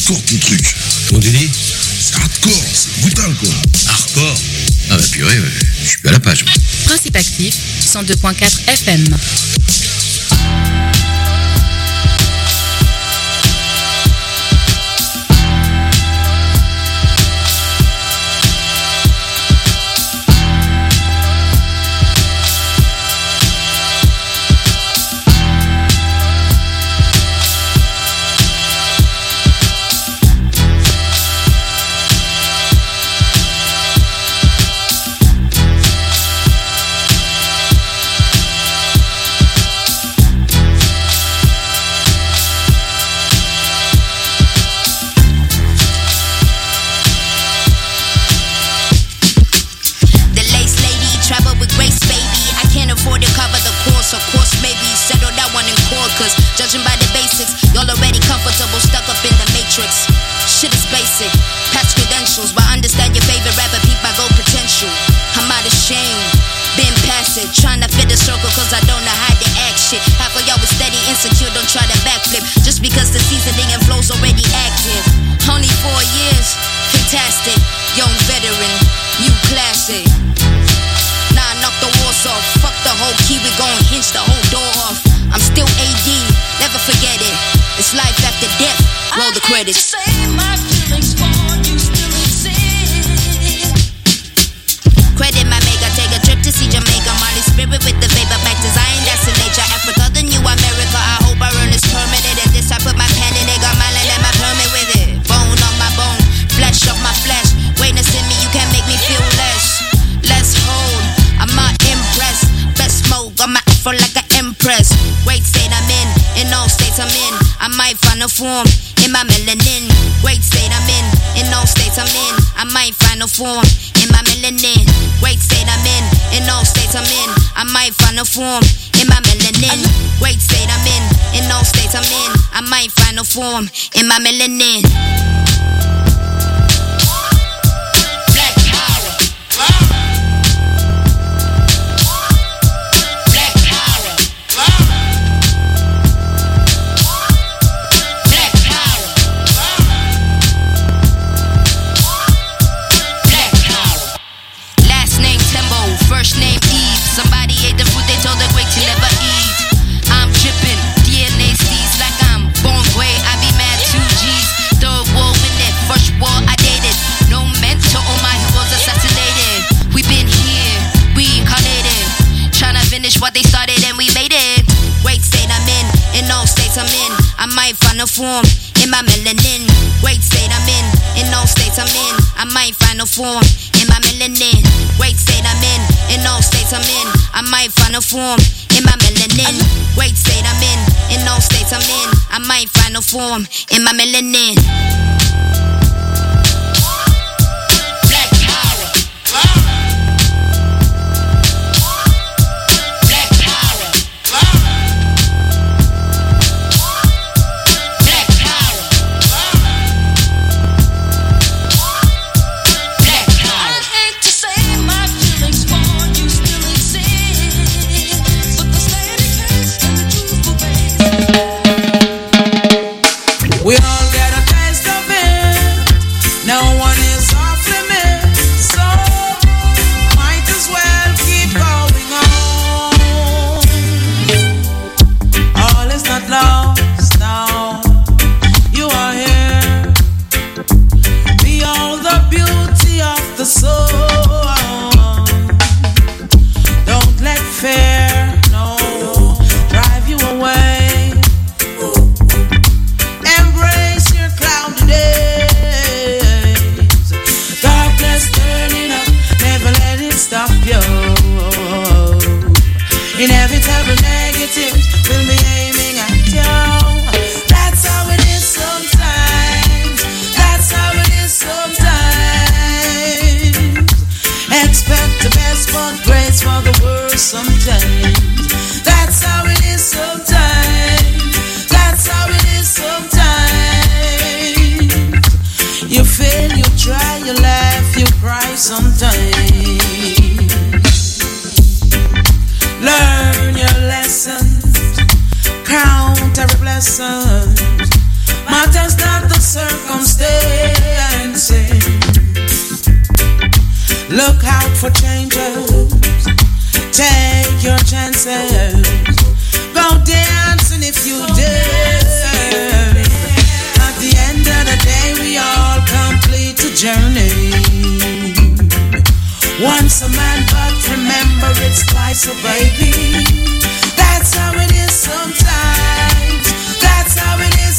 hardcore ton truc. Comment tu dis? C'est hardcore, c'est brutal quoi. Hardcore? Ah bah purée, ouais. Je suis à la page. Principe actif, 102.4 FM. Judging by the basics, y'all already comfortable, stuck up in the matrix. Shit is basic, past credentials, but understand your favorite rapper, peep my gold potential. I'm out of shame, been past it, trying to fit the circle cause I don't know how to act shit. Half of y'all was steady, insecure, don't try to backflip, just because the seasoning and flow's already active. Only 4 years, fantastic, young veteran, new classic. Nah, knock the walls off, fuck the whole key, we gon' hinge the whole door off. I'm still AD, never forget it. It's life after death, roll the credits. I hate to say my feelings for you still exist. Credit my maker, take a trip to see Jamaica. Molly spirit with the vapor, back to Zion, that's the nature. Africa, the new America, I hope I earn this permanent. And this I put my pen in it, got my land and my permit with it. Bone on my bone, flesh of my flesh. Greatness in me, you can't make me feel less. Let's hold, I'm not impressed. Best mode, got my afro like an empress. Great state I'm in all states I'm in. I might find a form in my melanin. Great state I'm in all states I'm in. I might find a form in my melanin. Great state I'm in all states I'm in. I might find a form in my melanin. Great state I'm in all states I'm in. I might find a form in my melanin. First name Eve. Somebody ate the fruit they told the great to never eat. I'm dripping, DNA seeds like I'm born gray. I be mad 2 G's. Third war in it, first war I dated. No mentor, all my heroes assassinated. We been here, reincarnated. Tryna finish what they started and we made it. Great state I'm in all states I'm in. I might find a form in my melanin. Great state I'm in all states I'm in. I might find a form in my melanin. Great state I'm in all states I'm in. I might find a form in my melanin. Great state I'm in all states I'm in. I might find a form in my melanin. Black power. Black power. Black power. Black power. I hate to say my feelings for you still exist, but the steady pace and the truthful face. We all get a taste of it. No one is off limits, so might as well keep going on. All is not lost now. You are here. Behold the beauty of the soul. Don't let fear, no, drive you away. Embrace your cloudy days. Darkness turning up, never let it stop you. Inevitable negatives will be aiming at you. That's how it is sometimes. That's how it is sometimes. Expect the best but grace for the worst sometimes. That's how it is sometimes. That's how it is sometimes. You fail, you try, you laugh, you cry sometimes. Learn your lessons, count every blessing. Matters not the circumstances. Look out for changes. Take your chances. Go dancing if you dare. At the end of the day, we all complete the journey. Once a man, but remember it's twice a baby. That's how it is sometimes. That's how it is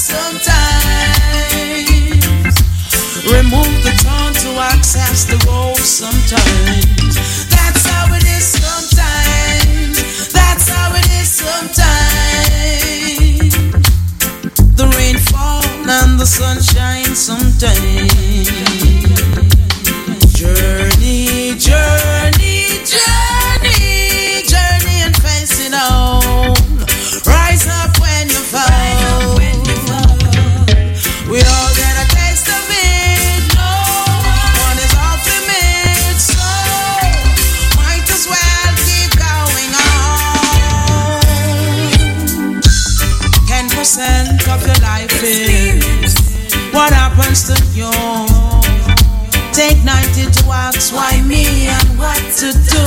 sometimes. Remove the tongue to access the road sometimes. That's how it is sometimes. That's how it is sometimes. The rain fall and the sun shines sometimes. Journey, journey, journey, journey and face it all. Rise up when you fall. We all get a taste of it. No one is off limits, so might as well keep going on. 10% of your life is what happens to you. Take 90 to ask why me and what to do.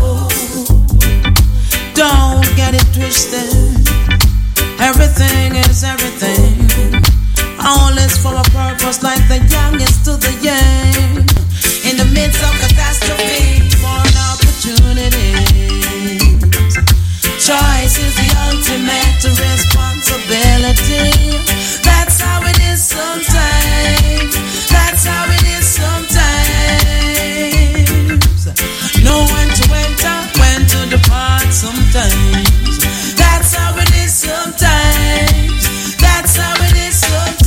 Don't get it twisted. Everything is everything. All is for a purpose, like the youngest to the young. In the midst of catastrophe, born opportunities. Choice is the ultimate responsibility. That's how it is sometimes. That's how it is sometimes. Know when to enter, when to depart sometimes. That's how it is sometimes. That's how it is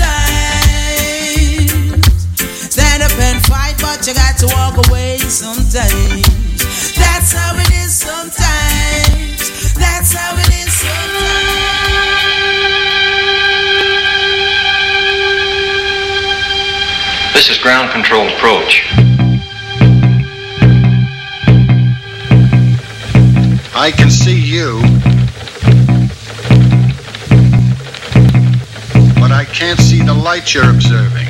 sometimes. Stand up and fight, but you got to walk away sometimes. That's how it is sometimes. That's how it is sometimes. This is ground control approach. I can see you, but I can't see the light you're observing.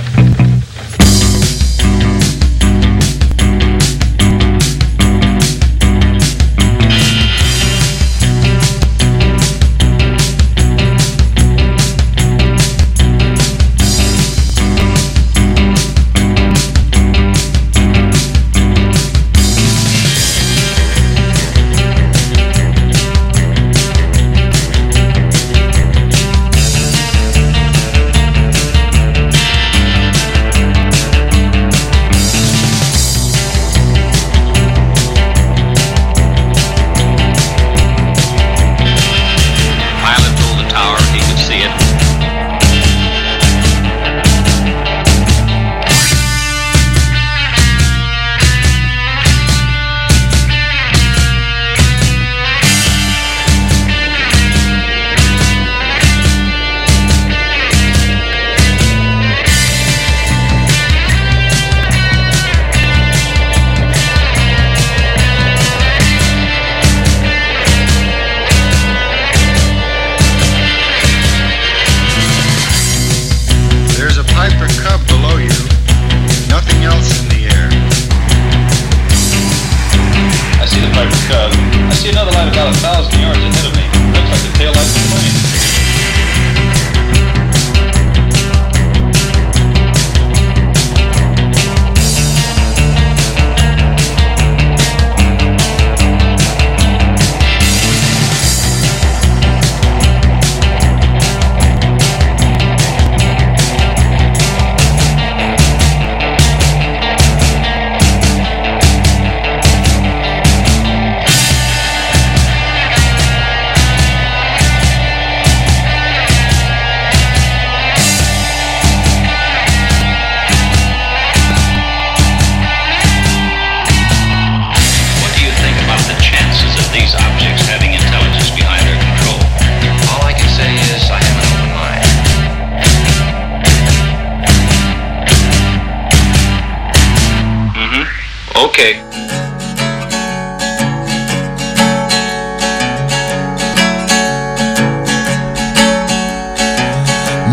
Okay.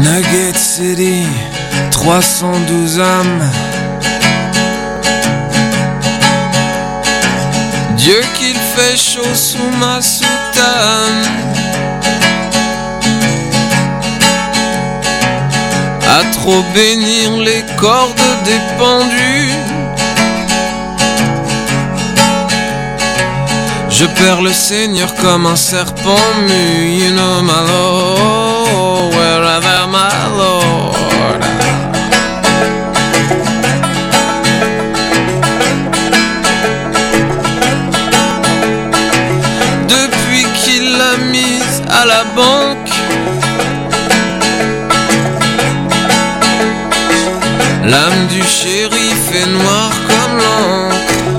Nugget City, 312 âmes. Dieu qu'il fait chaud sous ma soutane. À trop bénir les cordes des pendus. Je perds le Seigneur comme un serpent mu. You know my Lord, wherever my Lord. Depuis qu'il l'a mise à la banque, l'âme du shérif est noire comme l'encre.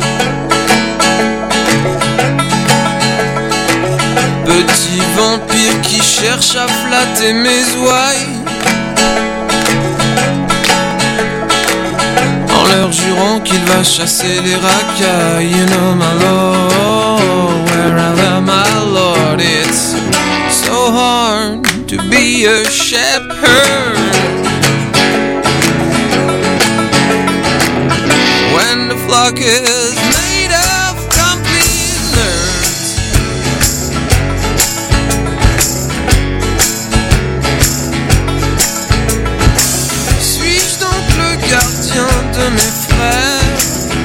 Petit vampire qui cherche à flatter mes ouailles, en leur jurant qu'il va chasser les racailles. You know my Lord, wherever my Lord. It's so hard to be a shepherd when the flock is made of complete nerds. Suis-je donc le gardien de mes frères?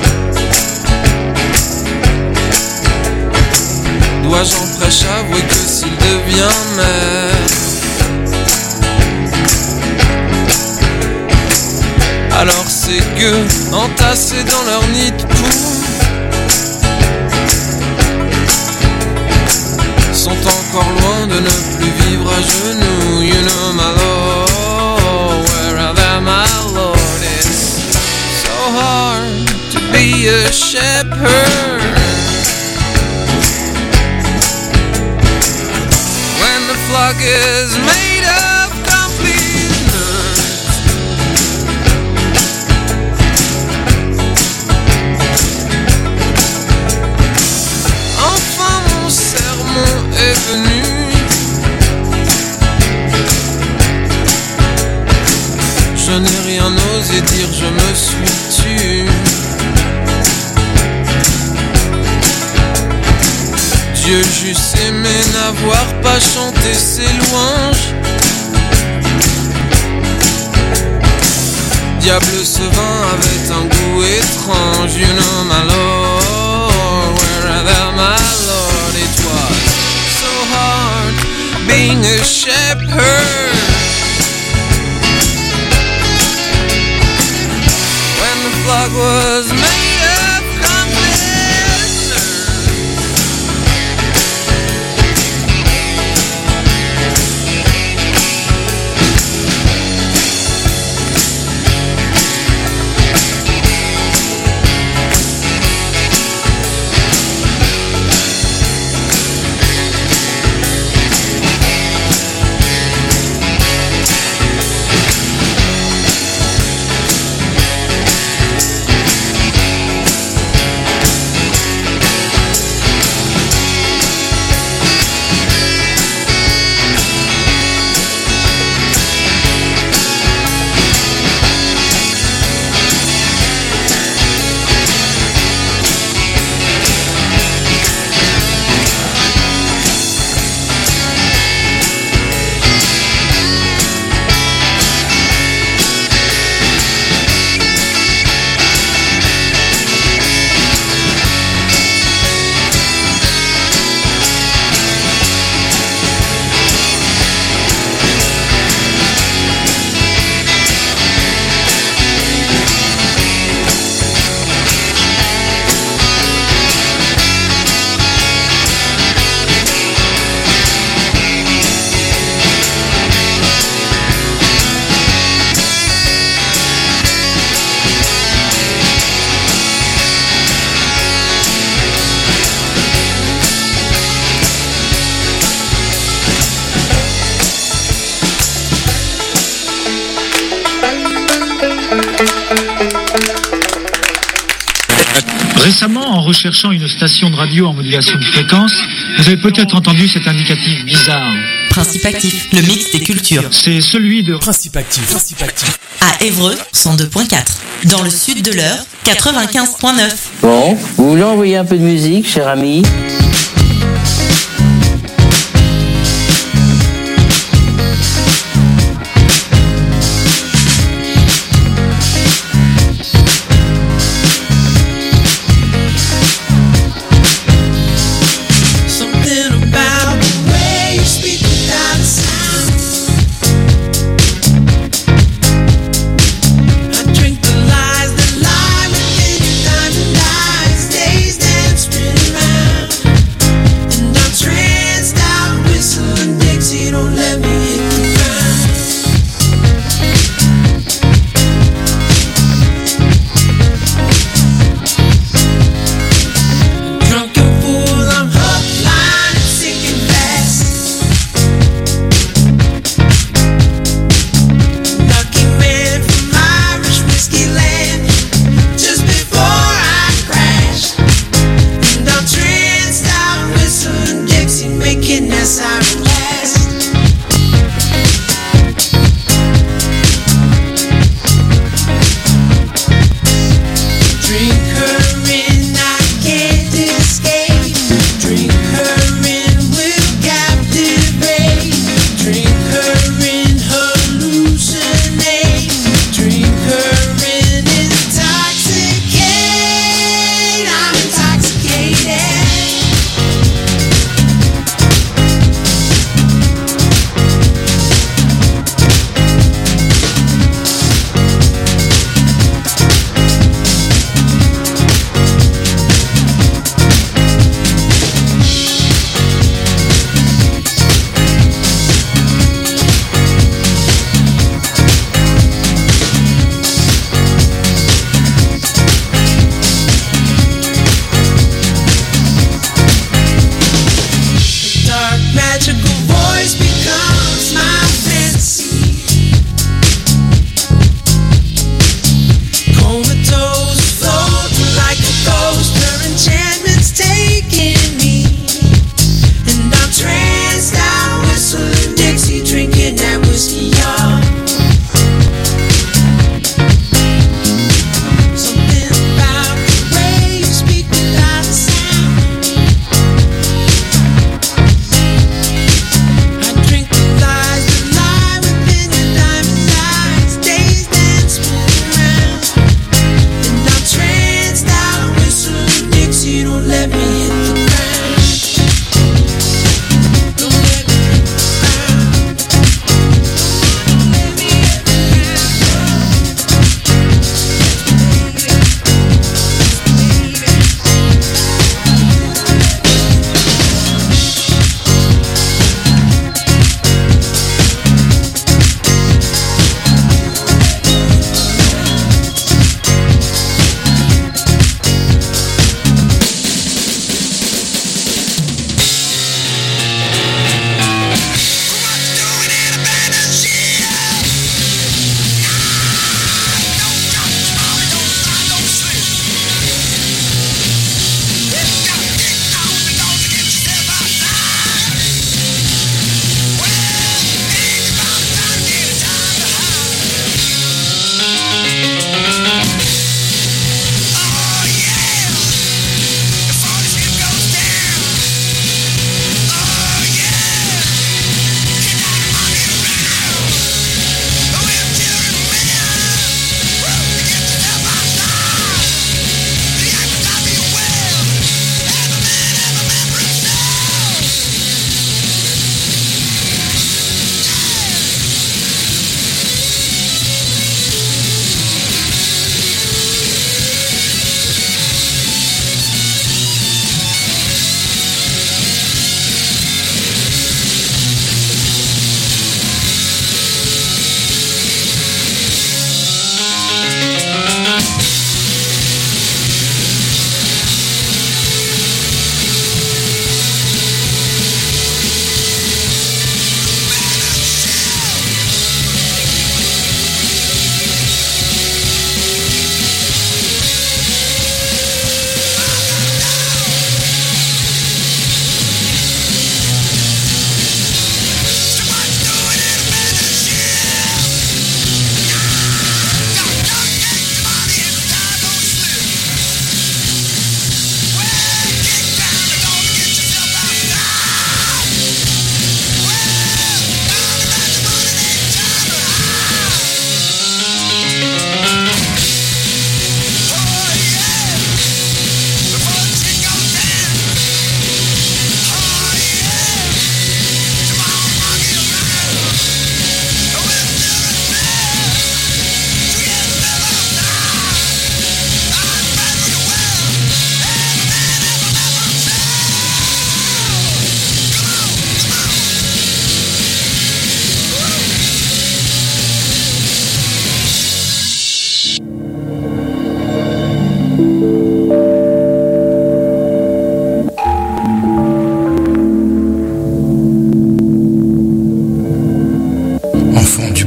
Dois-je en prêche avouer que s'il devient maire, alors ces gueux entassés dans leur nid de poux sont encore loin de ne plus vivre à genoux. You know my Lord, wherever my Lord. It's so hard to be a shepherd when the flock is made of complete nerds. Enfin mon sermon est venu. Je n'ai rien osé dire, je me suis tu. Dieu j'eusse aimé n'avoir pas chanté ses louanges. Diable, ce vin avait un goût étrange. You know my Lord, wherever my Lord. It was so hard being a shepherd when the flock was made of complete nerds. Récemment, en recherchant une station de radio en modulation de fréquence, vous avez peut-être entendu cet indicatif bizarre. Principe actif, le mix des cultures. C'est celui de Principe actif. À Évreux, 102.4. Dans le sud de l'Eure, 95.9. Bon, vous voulez envoyer un peu de musique, cher ami ? Days dance, spinning round.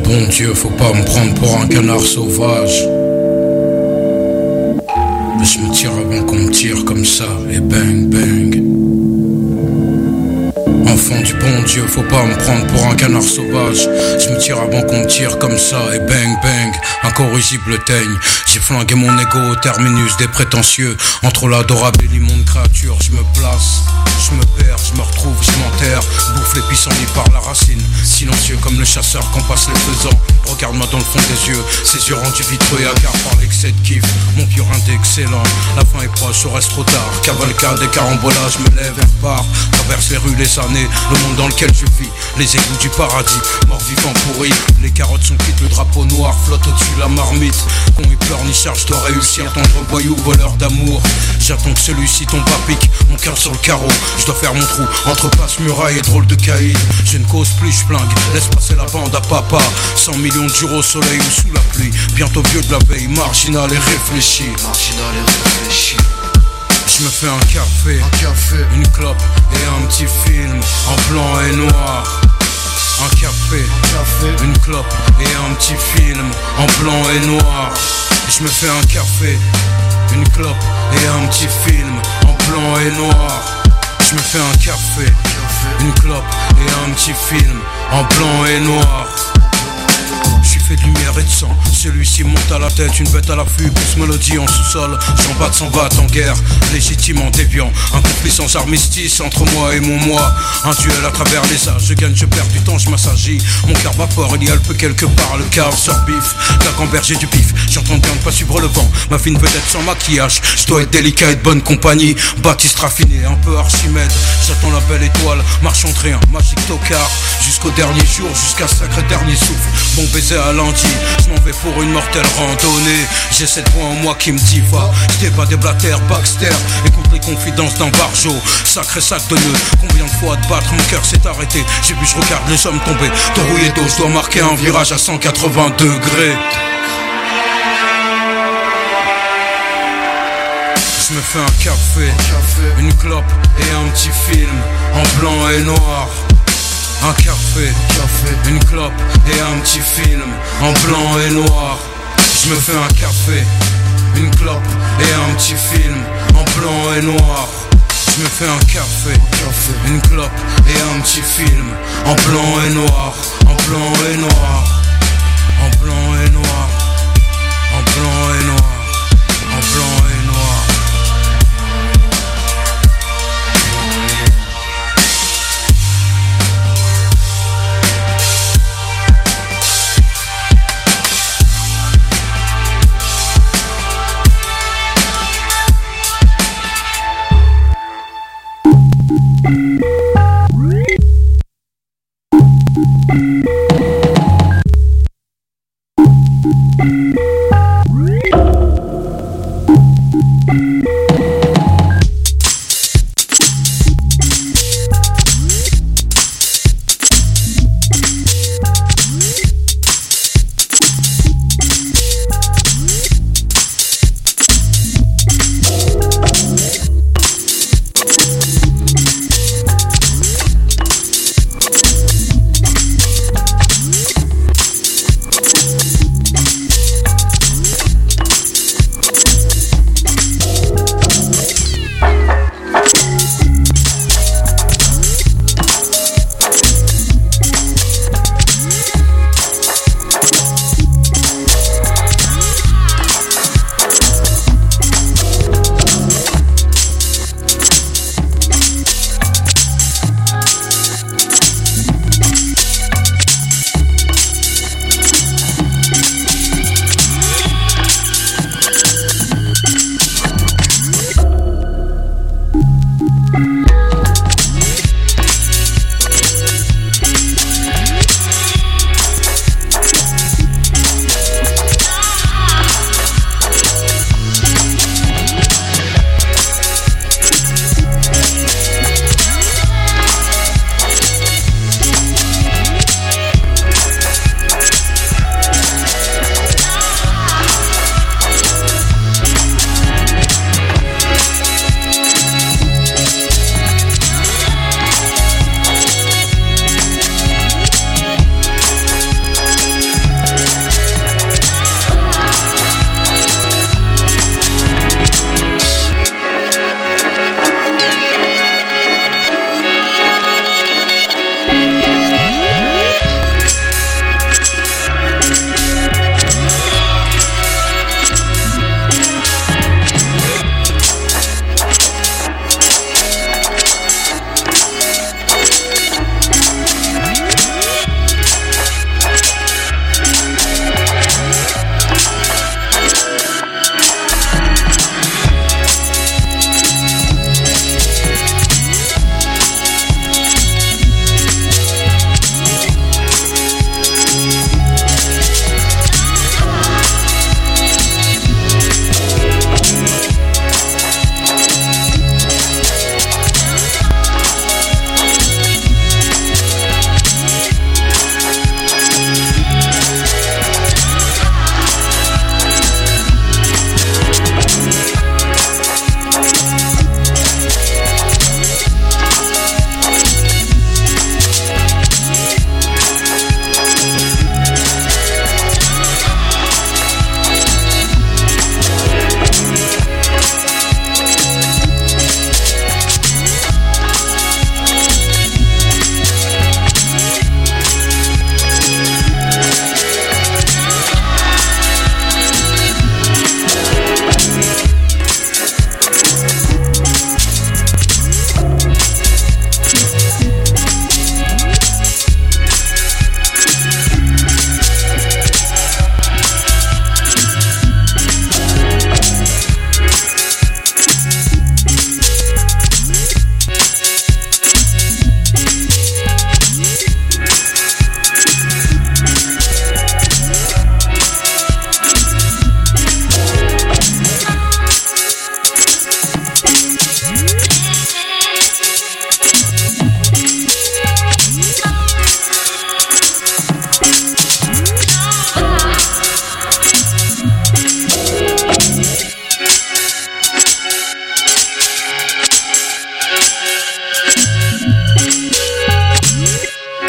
Bon Dieu, faut pas me prendre pour un canard sauvage. Mais je me tire avant qu'on me tire comme ça, et bang bang. Enfant du bon Dieu, faut pas me prendre pour un canard sauvage. Je me tire avant qu'on me tire comme ça, et bang bang, incorrigible teigne. J'ai flingué mon ego au terminus des prétentieux. Entre l'adorable et l'immonde créature, je me place, je me perds, je me retrouve, je m'enterre. Bouffe les pissenlits par la racine, silencieux comme le chasseur qu'on passe les faisans. Regarde-moi dans le fond des yeux, ses yeux rendus vitreux et hagards par l'excès de kiff. Mon purin d'excellent, la fin est proche, reste trop tard. Cavalcade et carambolage, me lève et repars. Traverse les rues, les années, le monde dans lequel je vis. Les égouts du paradis, mort vivant pourri. Les carottes sont quittes, le drapeau noir flotte au-dessus de la marmite. Qu'on y pleure ni charge, dois réussir, tendre voyou, voleur d'amour. J'attends que celui-ci tombe à pic, mon cœur sur le carreau. Je dois faire mon trou, entre passe muraille et drôle de caïd. Je ne cause plus, je flingue, laisse passer la bande à papa. 100 millions de jours au soleil ou sous la pluie. Bientôt vieux de la veille, marginal et réfléchi. Je me fais un café, une clope et un petit film en blanc et noir. Un café, une clope et un petit film en blanc et noir. Je me fais un café, une clope et un petit film en blanc et noir. Je me fais un café, une clope et un petit film en blanc et noir. Je suis fait de lumière et de sang, celui-ci monte à la tête, une bête à l'affût, plus mélodie en sous-sol. J'en batte en guerre, légitimement déviant. Un conflit sans armistice entre moi et mon moi. Un duel à travers les âges, je gagne, je perds du temps, je m'assagis. Mon cœur vapore, il y a le peu quelque part, le cave sort bif. La gamberger du pif, j'entends bien ne pas suivre le vent. Ma fine vedette sans maquillage, je dois être délicat et de bonne compagnie. Baptiste raffiné, un peu Archimède. J'attends la belle étoile, marchand de rien, magique tocard. Jusqu'au dernier jour, jusqu'à sacré dernier souffle. Bon baiser à lundi, je m'en vais pour une mortelle randonnée. J'ai cette voix en moi qui me dit va. Je débat des blatères, Baxter. Écoute les confidences d'un barjot. Sacré sac de nœuds, combien de fois de battre, mon cœur s'est arrêté. J'ai vu, je regarde les hommes tomber. De rouillé d'eau, je dois marquer un virage à 180 degrés. Je me fais un café, une clope et un petit film en blanc et noir. Un café, une clope et un petit film en blanc et noir. Je me fais un café, une clope et un petit film en blanc et noir. Je me fais un café, une clope et un petit film en blanc et noir, en blanc et noir.